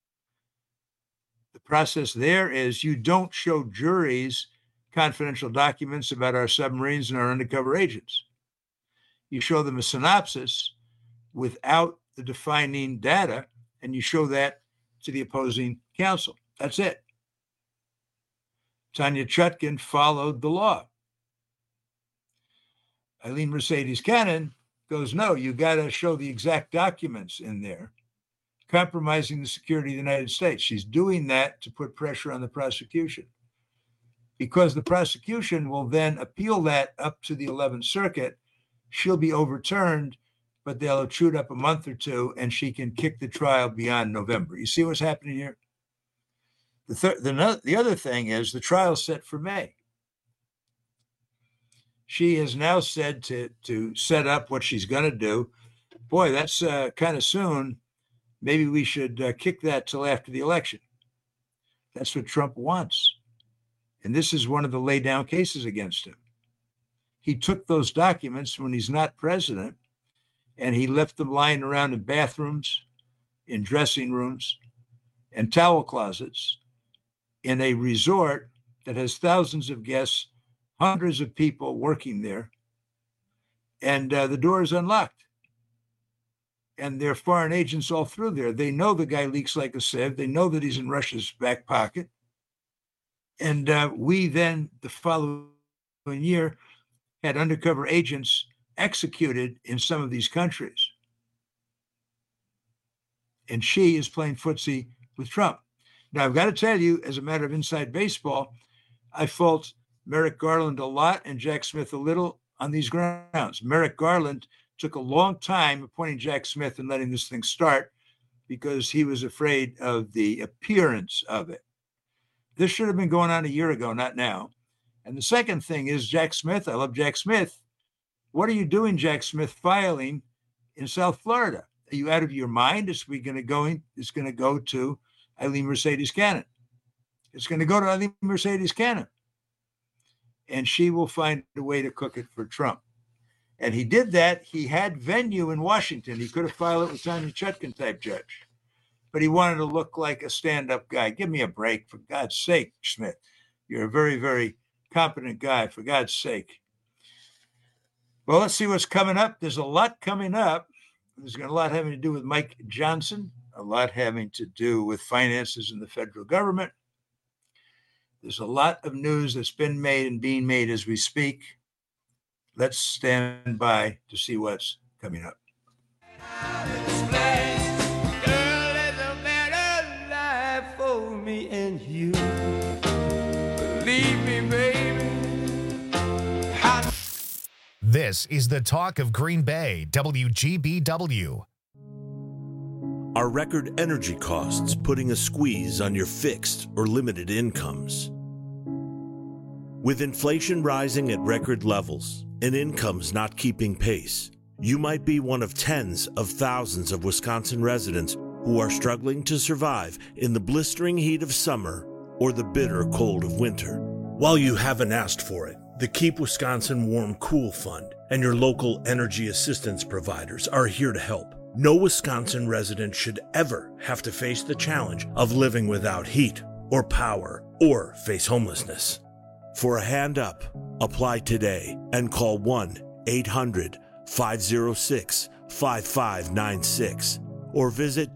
Speaker 17: The process there is you don't show juries confidential documents about our submarines and our undercover agents. You show them a synopsis without the defining data, and you show that to the opposing counsel. That's it. Tanya Chutkan followed the law. Eileen Mercedes Cannon goes, no, you got to show the exact documents in there, compromising the security of the United States. She's doing that to put pressure on the prosecution, because the prosecution will then appeal that up to the 11th Circuit. She'll be overturned, but they'll have chewed up a month or two, and she can kick the trial beyond November. You see what's happening here? The other thing is the trial's set for May. She has now said to set up what she's going to do. Boy, that's kind of soon. Maybe we should kick that till after the election. That's what Trump wants. And this is one of the lay down cases against him. He took those documents when he's not president, and he left them lying around in bathrooms, in dressing rooms, and towel closets in a resort that has thousands of guests, hundreds of people working there, and the door is unlocked. And there are foreign agents all through there. They know the guy leaks like a sieve. They know that he's in Russia's back pocket. And we then, the following year, had undercover agents executed in some of these countries. And she is playing footsie with Trump. Now, I've got to tell you, as a matter of inside baseball, I fault Merrick Garland a lot and Jack Smith a little on these grounds. Merrick Garland took a long time appointing Jack Smith and letting this thing start because he was afraid of the appearance of it. This should have been going on a year ago, not now. And the second thing is Jack Smith. I love Jack Smith. What are you doing, Jack Smith, filing in South Florida? Are you out of your mind? It's going to go to Eileen Mercedes Cannon. It's going to go to Eileen Mercedes Cannon. And she will find a way to cook it for Trump. And he did that. He had venue in Washington. He could have filed it with Tanya Chutkan type judge. But he wanted to look like a stand-up guy. Give me a break, for God's sake, Smith. You're a very, very competent guy, for God's sake. Well, let's see what's coming up. There's a lot coming up. There's a lot having to do with Mike Johnson, a lot having to do with finances in the federal government. There's a lot of news that's been made and being made as we speak. Let's stand by to see what's coming up.
Speaker 19: Me and you, believe me, baby.
Speaker 1: This is the talk of Green Bay, WGBW.
Speaker 3: Are record energy costs putting a squeeze on your fixed or limited incomes? With inflation rising at record levels and incomes not keeping pace, You might be one of tens of thousands of Wisconsin residents who are struggling to survive in the blistering heat of summer or the bitter cold of winter. While you haven't asked for it, the Keep Wisconsin Warm Cool Fund and your local energy assistance providers are here to help. No Wisconsin resident should ever have to face the challenge of living without heat or power or face homelessness. For a hand up, apply today and call 1-800-506-5596 or visit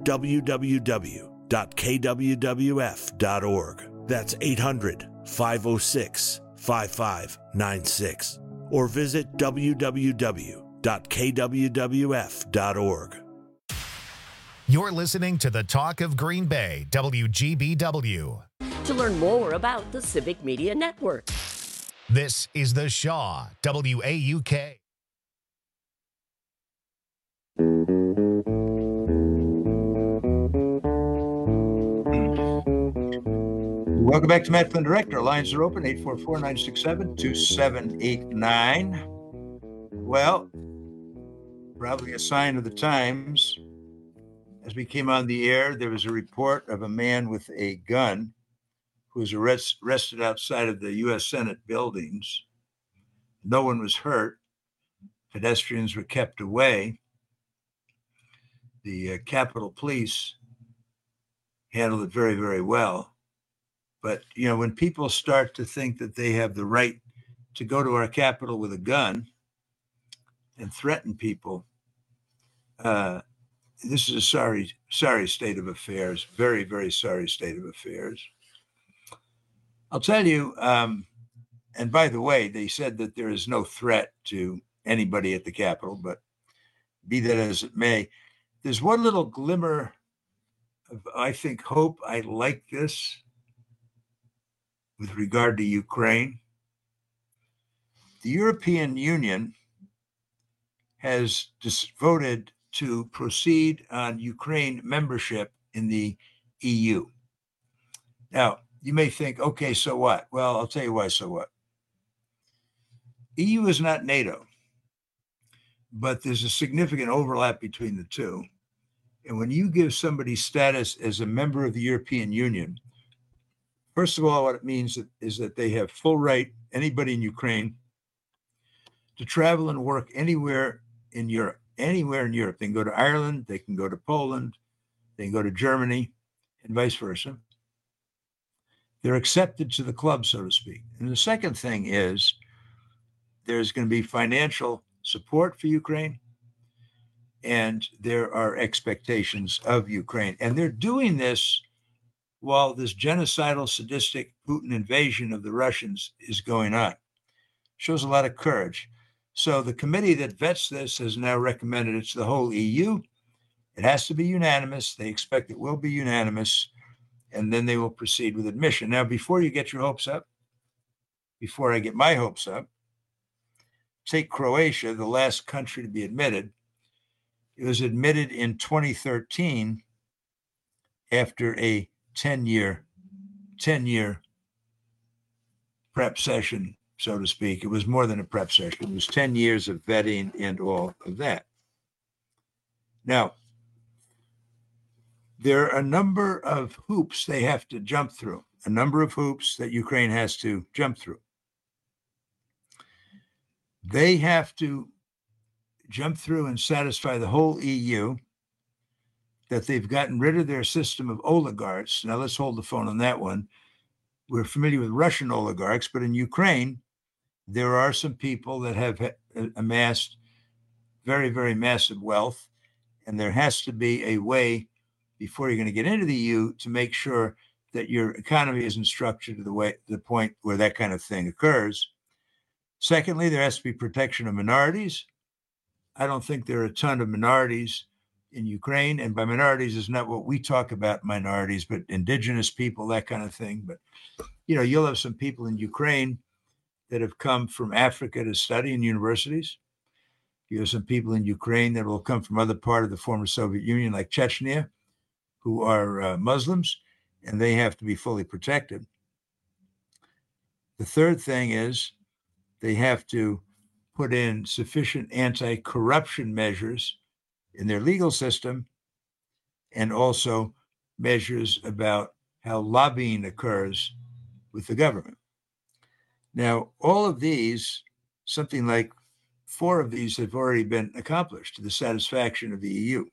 Speaker 3: www.kwwf.org. That's 800-506-5596 or visit www.kwwf.org.
Speaker 1: You're listening to the Talk of Green Bay, WGBW.
Speaker 2: To learn more about the Civic Media Network.
Speaker 1: This is the Shaw, WAUK.
Speaker 17: Welcome back to Matt Flynn Direct. Our lines are open, 844-967-2789. Well, probably a sign of the times. As we came on the air, there was a report of a man with a gun who was arrested outside of the U.S. Senate buildings. No one was hurt. Pedestrians were kept away. The Capitol Police handled it very, very well. But, you know, when people start to think that they have the right to go to our Capitol with a gun and threaten people, this is a sorry state of affairs. Very, very sorry state of affairs. I'll tell you, and by the way, they said that there is no threat to anybody at the Capitol, but be that as it may, there's one little glimmer of, I think, hope. I like this with regard to Ukraine. The European Union has voted to proceed on Ukraine membership in the EU. Now, you may think, okay, so what? Well, I'll tell you why, so what? EU is not NATO, but there's a significant overlap between the two. And when you give somebody status as a member of the European Union, first of all, what it means is that they have full right, anybody in Ukraine, to travel and work anywhere in Europe. Anywhere in Europe. They can go to Ireland, they can go to Poland, they can go to Germany, and vice versa. They're accepted to the club, so to speak. And the second thing is there's going to be financial support for Ukraine, and there are expectations of Ukraine. And they're doing this while this genocidal, sadistic Putin invasion of the Russians is going on. Shows a lot of courage. So the committee that vets this has now recommended it to the whole EU. It has to be unanimous. They expect it will be unanimous, and then they will proceed with admission. Now, before you get your hopes up, before I get my hopes up, take Croatia, the last country to be admitted. It was admitted in 2013 after a 10-year prep session, so to speak. It was more than a prep session. It was 10 years of vetting and all of that. Now, there are a number of hoops they have to jump through, a number of hoops that Ukraine has to jump through. They have to jump through and satisfy the whole EU that they've gotten rid of their system of oligarchs. Now, let's hold the phone on that one. We're familiar with Russian oligarchs, but in Ukraine, there are some people that have amassed very, very massive wealth, and there has to be a way before you're going to get into the EU to make sure that your economy isn't structured to the point where that kind of thing occurs. Secondly, there has to be protection of minorities. I don't think there are a ton of minorities in Ukraine, and by minorities is not what we talk about minorities, but indigenous people, that kind of thing. But, you know, you'll have some people in Ukraine that have come from Africa to study in universities. You have some people in Ukraine that will come from other part of the former Soviet Union, like Chechnya, who are Muslims, and they have to be fully protected. The third thing is they have to put in sufficient anti-corruption measures in their legal system, and also measures about how lobbying occurs with the government. Now, all of these, something like 4 of these have already been accomplished to the satisfaction of the EU.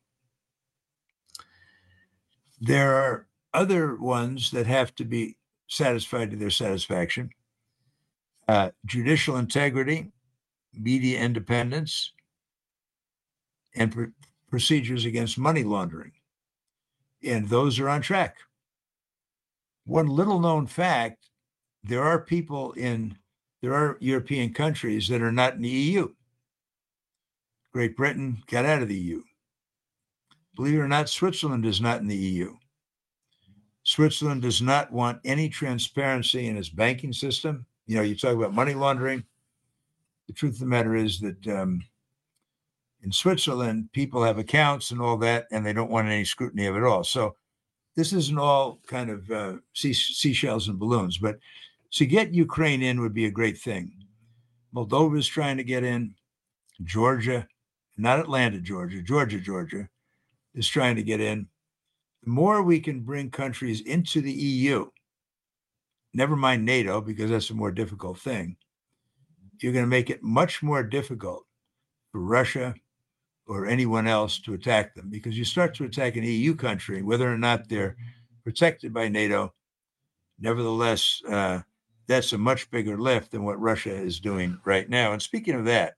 Speaker 17: There are other ones that have to be satisfied to their satisfaction. Judicial integrity, media independence, and procedures against money laundering. And those are on track. One little known fact, there are European countries that are not in the EU. Great Britain got out of the EU. Believe it or not, Switzerland is not in the EU. Switzerland does not want any transparency in its banking system. You know, you talk about money laundering. The truth of the matter is that in Switzerland, people have accounts and all that, and they don't want any scrutiny of it all. So this isn't all kind of seashells and balloons. But to get Ukraine in would be a great thing. Moldova is trying to get in. Georgia, not Atlanta, Georgia, Georgia is trying to get in. The more we can bring countries into the EU, never mind NATO, because that's a more difficult thing, you're going to make it much more difficult for Russia or anyone else to attack them, because you start to attack an EU country, whether or not they're protected by NATO, nevertheless, that's a much bigger lift than what Russia is doing right now. And speaking of that,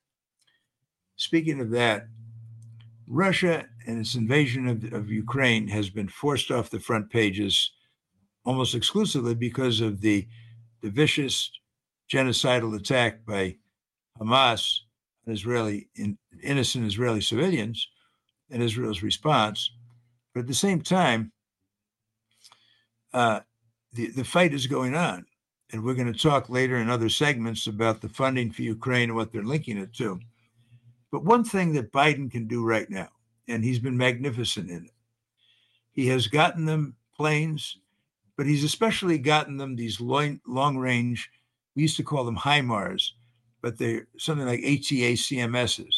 Speaker 17: Russia and its invasion of Ukraine has been forced off the front pages almost exclusively because of the vicious genocidal attack by Hamas on innocent Israeli civilians and Israel's response. But at the same time, the fight is going on. And we're going to talk later in other segments about the funding for Ukraine and what they're linking it to. But one thing that Biden can do right now, and he's been magnificent in it, he has gotten them planes, but he's especially gotten them these long-range, we used to call them HIMARS, but they're something like ATACMSs.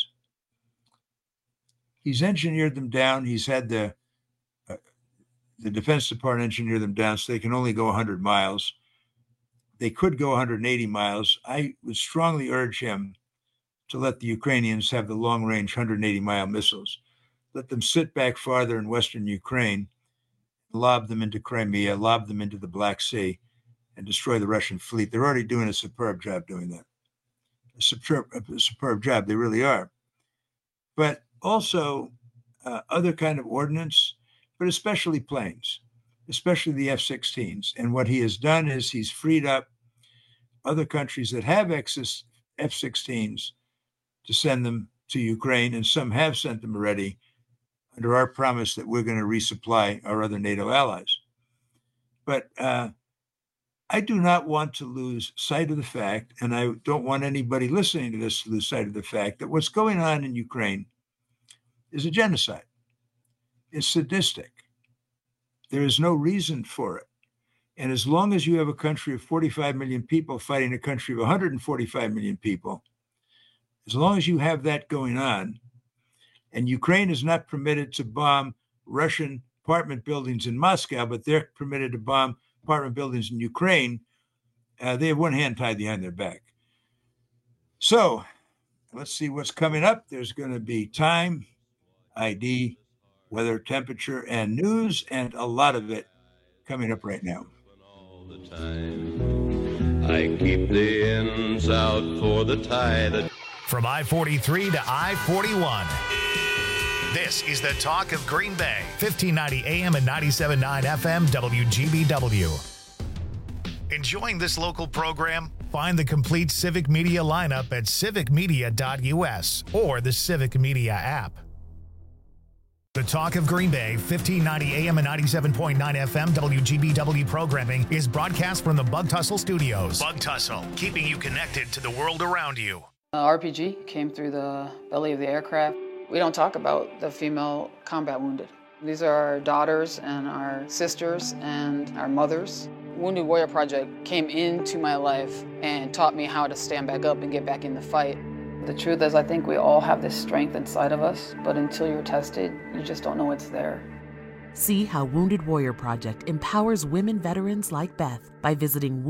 Speaker 17: He's engineered them down. He's had the Defense Department engineer them down so they can only go 100 miles. They could go 180 miles. I would strongly urge him to let the Ukrainians have the long-range 180-mile missiles. Let them sit back farther in western Ukraine, lob them into Crimea, lob them into the Black Sea, and destroy the Russian fleet. They're already doing a superb job doing that. A superb job, they really are. But also other kind of ordnance, but especially planes, especially the F-16s. And what he has done is he's freed up other countries that have excess F-16s to send them to Ukraine, and some have sent them already under our promise that we're going to resupply our other NATO allies. But I do not want to lose sight of the fact, and I don't want anybody listening to this to lose sight of the fact, that what's going on in Ukraine is a genocide. It's sadistic. There is no reason for it. And as long as you have a country of 45 million people fighting a country of 145 million people, as long as you have that going on, and Ukraine is not permitted to bomb Russian apartment buildings in Moscow, but they're permitted to bomb apartment buildings in Ukraine, they have one hand tied behind their back. So let's see what's coming up. There's going to be time, ID, weather, temperature, and news, and a lot of it coming up right now.
Speaker 19: I keep the ends out for the tide.
Speaker 1: From I-43 to I-41. This is the talk of Green Bay, 1590 AM and 97.9 FM WGBW. Enjoying this local program? Find the complete Civic Media lineup at civicmedia.us or the Civic Media app. The Talk of Green Bay, 1590 AM and 97.9 FM WGBW programming is broadcast from the Bug Tussle Studios. Bug Tussle, keeping you connected to the world around you.
Speaker 4: RPG came through the belly of the aircraft. We don't talk about the female combat wounded. These are our daughters and our sisters and our mothers. Wounded Warrior Project came into my life and taught me how to stand back up and get back in the fight. The truth is, I think we all have this strength inside of us, but until you're tested, you just don't know it's there.
Speaker 5: See how Wounded Warrior Project empowers women veterans like Beth by visiting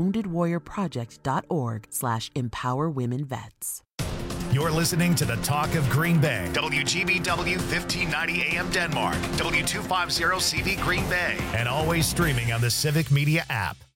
Speaker 5: woundedwarriorproject.org/empowerwomenvets.
Speaker 1: You're listening to the Talk of Green Bay, WGBW 1590 AM Denmark, W250 CV Green Bay, and always streaming on the Civic Media app.